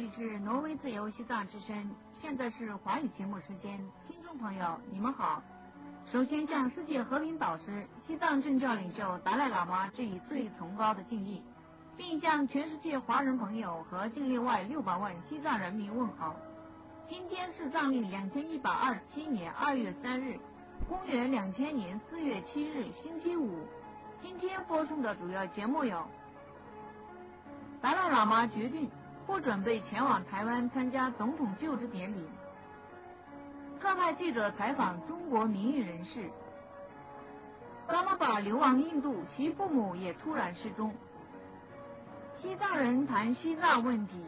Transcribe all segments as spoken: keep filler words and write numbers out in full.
里是挪威自由西藏之声，现在是华语节目时间，听众朋友你们好。首先向世界和平导师、西藏政教领袖达赖喇嘛致以最崇高的敬意，并向全世界华人朋友和境内外六百万西藏人民问好。今天是藏历两千一百二十七年二月三日，公元两千年四月七日，星期五。今天播送的主要节目有：达赖喇嘛决定不准备前往台湾参加总统就职典礼。特派记者采访中国民运人士。噶玛巴流亡印度，其父母也突然失踪。西藏人谈西藏问题。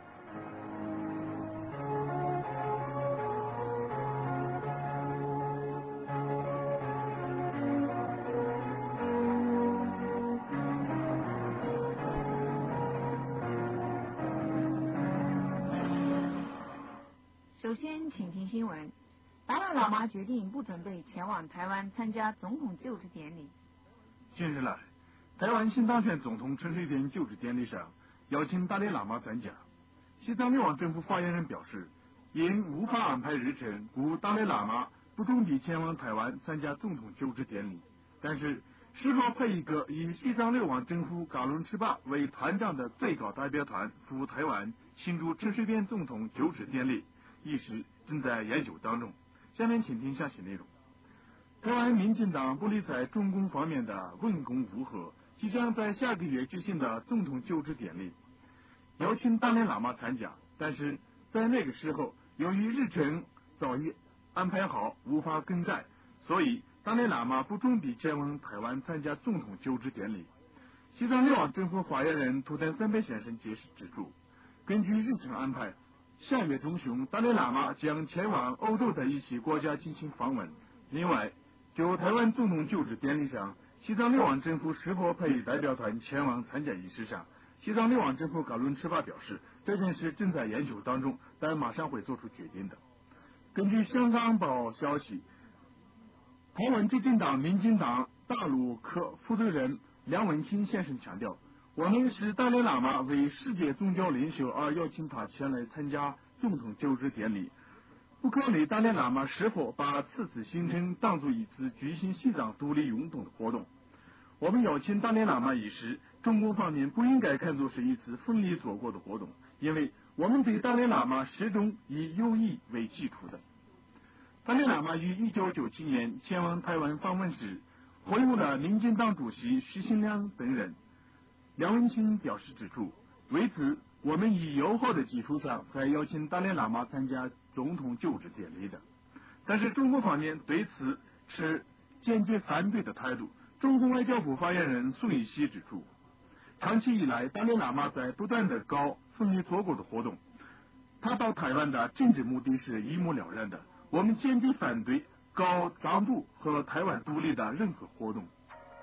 首先，请听新闻。达赖喇嘛决定不准备前往台湾参加总统就职典礼。 近日来，台湾新当选总统陈水扁就职典礼上邀请达赖喇嘛参加。西藏流亡政府发言人表示，因无法安排日程，故达赖喇嘛不准备前往台湾参加总统就职典礼。但是，是否派一个以西藏流亡政府噶伦赤巴为团长的最高代表团赴台湾庆祝陈水扁总统就职典礼，一时正在研究当中。下面请听详细内容。台湾民进党不理睬中共方面的文攻武吓，即将在下个月举行的总统就职典礼，邀请达赖喇嘛参加，但是在那个时候，由于日程早已安排好，无法更改，所以达赖喇嘛不准备前往台湾参加总统就职典礼。西藏流亡政府发言人图坦三贝先生解释指出，根据日程安排，下月中旬，达赖喇嘛将前往欧洲的一些国家进行访问。另外，就台湾总统就职典礼上，西藏流亡政府是否派代表团前往参加仪式上，西藏流亡政府噶伦赤巴表示，这件事正在研究当中，但马上会做出决定的。根据香港报消息，台湾执政党民进党大陆科负责人梁文清先生强调，我们是达赖喇嘛为世界宗教领袖而邀请他前来参加总统就职典礼，不考虑达赖喇嘛是否把此次行程当作一次举行西藏独立运动的活动。我们邀请达赖喇嘛一事，中共方面不应该看作是一次分离祖国的活动，因为我们对达赖喇嘛始终以友谊为基础的。达赖喇嘛于一九九七年前往台湾访问时，会晤了民进党主席徐信良等人。梁文清表示指出，为此我们以友好的基础上才邀请达赖喇嘛参加总统就职典礼的。但是中国方面对此持坚决反对的态度。中共外交部发言人宋一锡指出，长期以来达赖喇嘛在不断的搞分离祖国的活动，他到台湾的政治目的是一目了然的，我们坚决反对搞藏独和台湾独立的任何活动。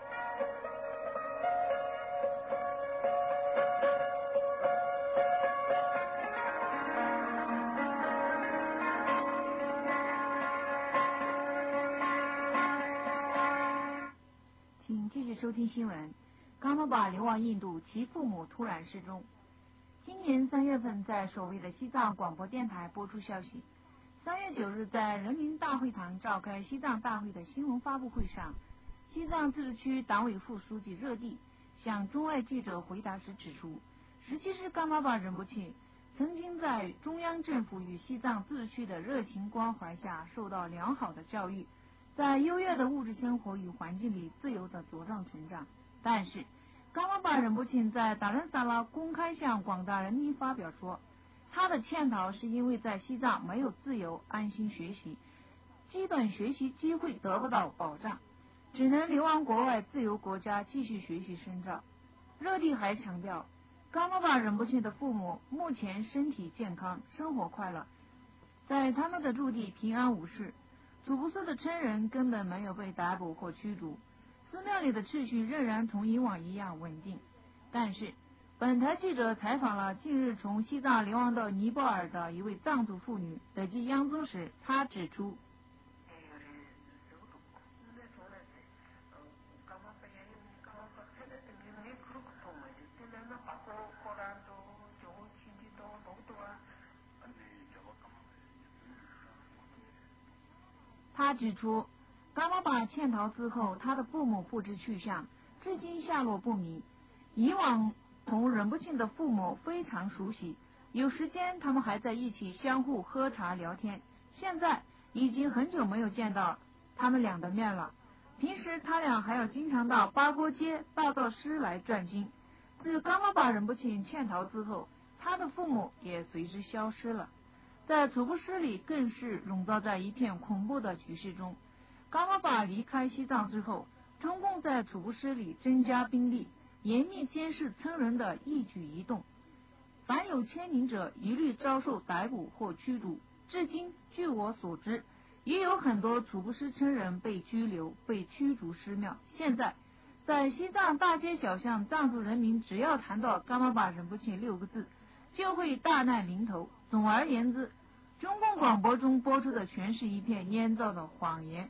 收听新闻。噶玛巴流亡印度，其父母突然失踪。今年三月份，在所谓的西藏广播电台播出消息。三月九日，在人民大会堂召开西藏大会的新闻发布会上，西藏自治区党委副书记热地向中外记者回答时指出，十七世噶玛巴仁波切曾经在中央政府与西藏自治区的热情关怀下受到良好的教育，在优越的物质生活与环境里自由的茁壮成长。但是噶玛巴仁波切在达兰萨拉公开向广大人民发表说，他的潜逃是因为在西藏没有自由安心学习，基本学习机会得不到保障，只能流亡国外自由国家继续学习深造。热地还强调，噶玛巴仁波切的父母目前身体健康，生活快乐，在他们的驻地平安无事，祖布斯的亲人根本没有被逮捕或驱逐，寺庙里的秩序仍然同以往一样稳定。但是本台记者采访了近日从西藏流亡到尼泊尔的一位藏族妇女得知央宗时，她指出， 他指出，噶玛巴潜逃之后，他的父母不知去向，至今下落不明。以往同仁不清的父母非常熟悉，有时间他们还在一起相互喝茶聊天。现在已经很久没有见到他们俩的面了。平时他俩还要经常到八锅街大道师来转经。自噶玛巴仁不清潜逃之后，他的父母也随之消失了。在楚布斯里更是笼罩在一片恐怖的局势中。噶玛巴离开西藏之后，中共在楚布斯里增加兵力，严密监视村人的一举一动，凡有签名者一律遭受逮捕或驱逐。至今据我所知，也有很多楚布斯村人被拘留、被驱逐寺庙。现在在西藏大街小巷，藏族人民只要谈到噶玛巴仁不清六个字，就会大难临头。总而言之，中共广播中播出的全是一片捏造的谎言。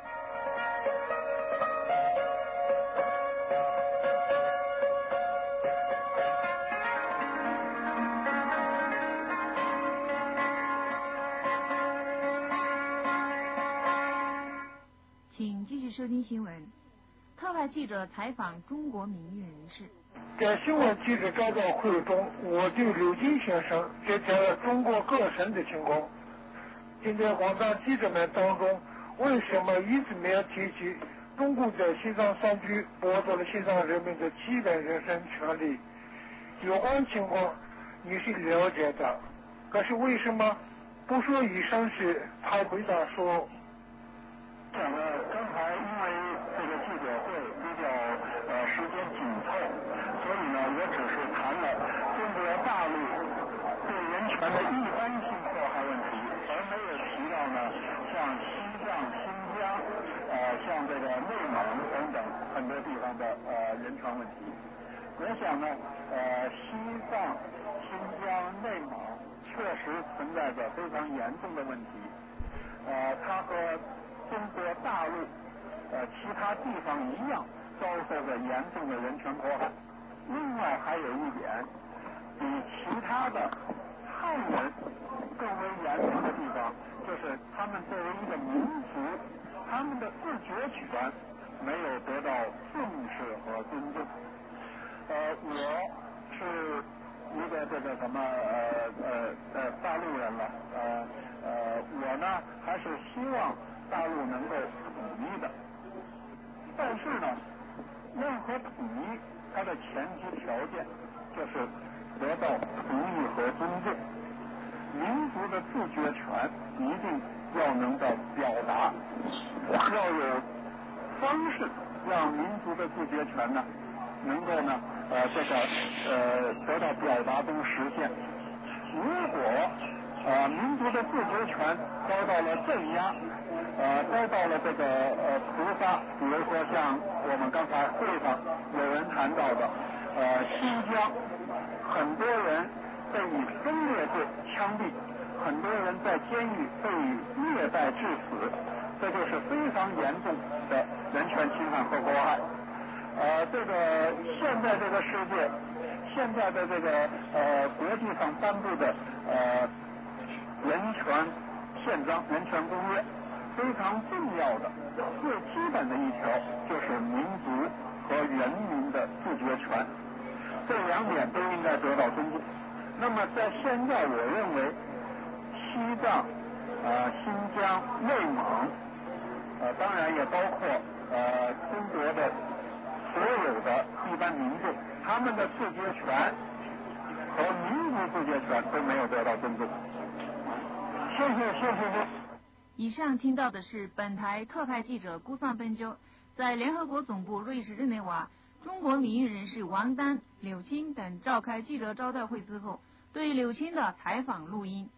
请继续收听新闻。特派记者采访中国民运人士。 在新闻记者招待会中，我对刘金先生介绍了中国各省的情况。今天广大记者们当中，为什么一直没有提及中共在西藏山区剥夺了西藏人民的基本人身权利？有关情况你是了解的，可是为什么不说以上事？他回答说。 讲呢，刚才因为这个记者会比较呃时间紧凑，所以呢，我只是谈了中国大陆对人权的一般性迫害问题，而没有提到呢像西藏、新疆、呃像这个内蒙等等很多地方的呃人权问题。我想呢，呃西藏、新疆、内蒙确实存在着非常严重的问题，呃，它和中国大陆呃其他地方一样遭受着严重的人权迫害。另外还有一点，比其他的汉人更为严重的地方，就是他们作为一个民族，他们的自决权没有得到重视和尊重。呃，我是一个这个什么呃呃呃大陆人了，呃呃，我呢还是希望大陆能够统一的，但是呢，任何统一它的前提条件就是得到同意和尊重。民族的自决权一定要能够表达，要有方式让民族的自决权呢能够呢呃这个呃得到表达中实现。如果呃民族的自决权遭到了镇压，呃，遭到了这个呃屠杀，比如说像我们刚才会上有人谈到的，呃，新疆很多人被以分裂罪枪毙，很多人在监狱被虐待致死，这就是非常严重的人权侵犯和迫害。呃，这个现在这个世界，现在的这个呃国际上颁布的呃人权宪章、人权公约。非常重要的最基本的一条就是民族和人民的自决权，这两点都应该得到尊重。那么在现在，我认为西藏、呃新疆、内蒙，呃当然也包括呃中国的所有的一般民众，他们的自决权和民族自决权都没有得到尊重。谢谢，谢谢，谢谢。 以上听到的是本台特派记者姑桑奔鸠在联合国总部瑞士日内瓦中国民运人士王丹、柳青等召开记者招待会之后对柳青的采访录音。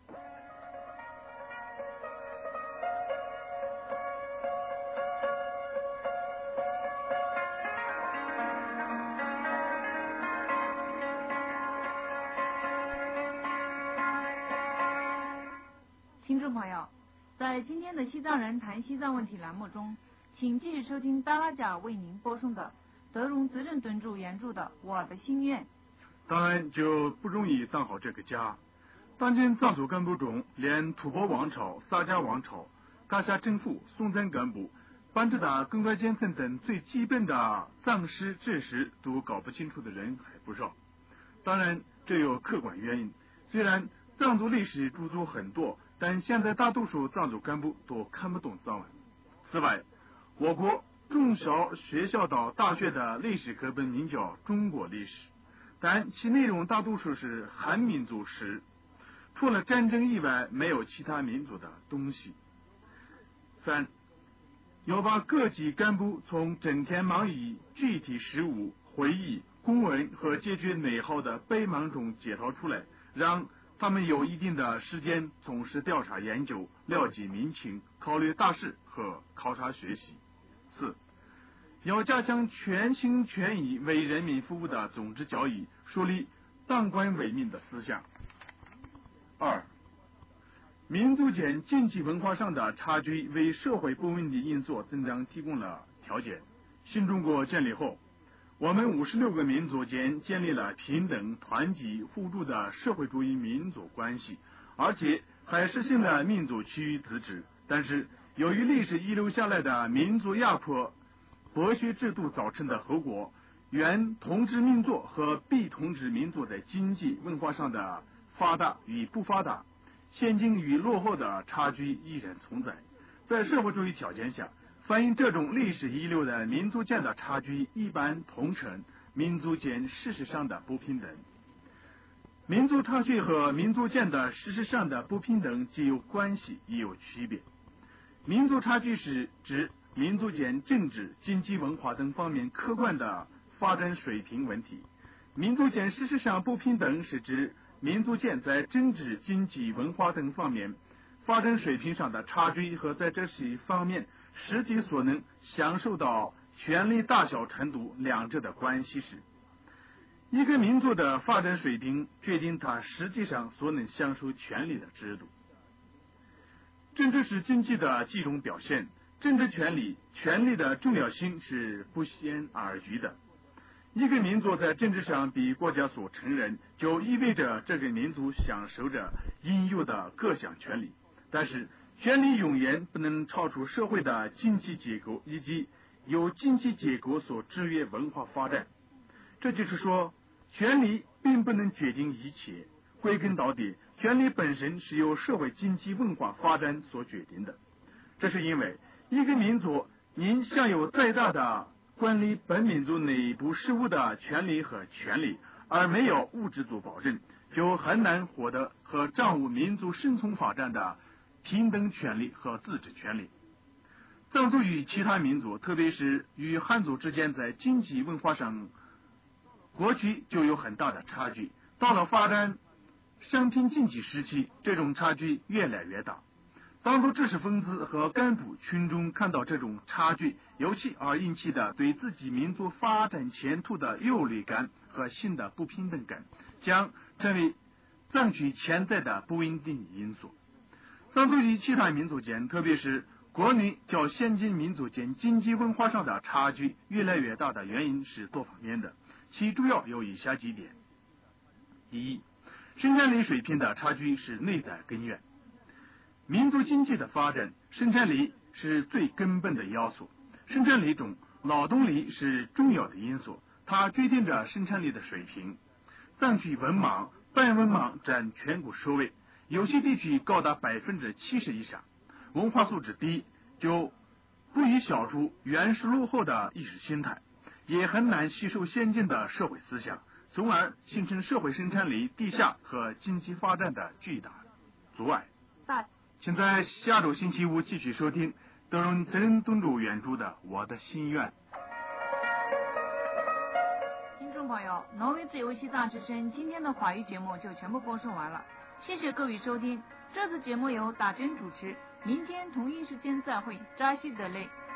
听众朋友，在今天的西藏人谈西藏问题栏目中，请继续收听达拉贾为您播送的德荣责任敦助原著的《我的心愿》。 当然就不容易当好这个家。当今藏族干部中，连吐蕃王朝、萨迦王朝噶夏政府、松赞干部、班智达、更多阶层等最基本的藏史知识都搞不清楚的人还不少。当然，这有客观原因。虽然藏族历史著作很多，但现在大多数藏族干部都看不懂藏文。此外，我国中小学校到大学的历史课本名叫中国历史，但其内容大多数是汉民族史，除了战争以外没有其他民族的东西。三，要把各级干部从整天忙于具体事务、会议、公文和解决内耗的百忙中解脱出来，让他们有一定的时间从事调查研究、了解民情、考虑大事和考察学习。四，要加强全心全意为人民服务的宗旨教育，树立当官为民的思想。二，民族间经济文化上的差距为社会不稳定因素增长提供了条件。新中国建立后，我们五十六个民族间建立了平等、团结、互助的社会主义民族关系，而且还实行了民族区域自治。但是，由于历史遗留下来的民族压迫、剥削制度造成的后果，原统治民族和被统治民族在经济文化上的发达与不发达、先进与落后的差距依然存在。在社会主义条件下，反映这种历史遗留的民族间的差距一般统称民族间事实上的不平等。民族差距和民族间的事实上的不平等既有关系也有区别。民族差距是指民族间政治、经济、文化等方面客观的发展水平问题。民族间事实上不平等是指民族间在政治、经济、文化等方面发展水平上的差距和在这些方面实际所能享受到权力大小程度两者的关系时，一个民族的发展水平决定它实际上所能享受权力的制度。政治是经济的几种表现，政治权利、权力的重要性是不言而喻的。一个民族在政治上比国家所承认，就意味着这个民族享受着应有的各项权利。但是，权利永远不能超出社会的经济结构以及由经济结构所制约文化发展。这就是说，权利并不能决定一切。归根到底，权利本身是由社会经济文化发展所决定的。这是因为一个民族您享有再大的管理本民族内部事务的权利和权利，而没有物质做保证，就很难获得和掌握民族生存发展的平等权利和自治权利。藏族与其他民族，特别是与汉族之间，在经济文化上过去就有很大的差距。到了发展商品经济时期，这种差距越来越大。藏族知识分子和干部群众看到这种差距，由其而引起的对自己民族发展前途的忧虑感和新的不平等感，将成为藏区潜在的不稳定因素。藏族与其他民族间，特别是国内较先进民族间经济文化上的差距越来越大的原因是多方面的，其主要有以下几点。第一，生产力水平的差距是内在根源。民族经济的发展，生产力是最根本的要素。生产力中，劳动力是重要的因素，它决定着生产力的水平。藏区文盲、半文盲占全国首位，有些地区高达百分之七十以上。文化素质低，就不易消除原始落后的意识形态，也很难吸收先进的社会思想，从而形成社会生产力低下和经济发展的巨大阻碍。请在下周星期五继续收听德荣责任宗主原著的《我的心愿》。 听众朋友，挪威自由西藏之声今天的华语节目就全部播送完了，谢谢各位收听。这次节目由打针主持，明天同一时间再会，扎西德勒。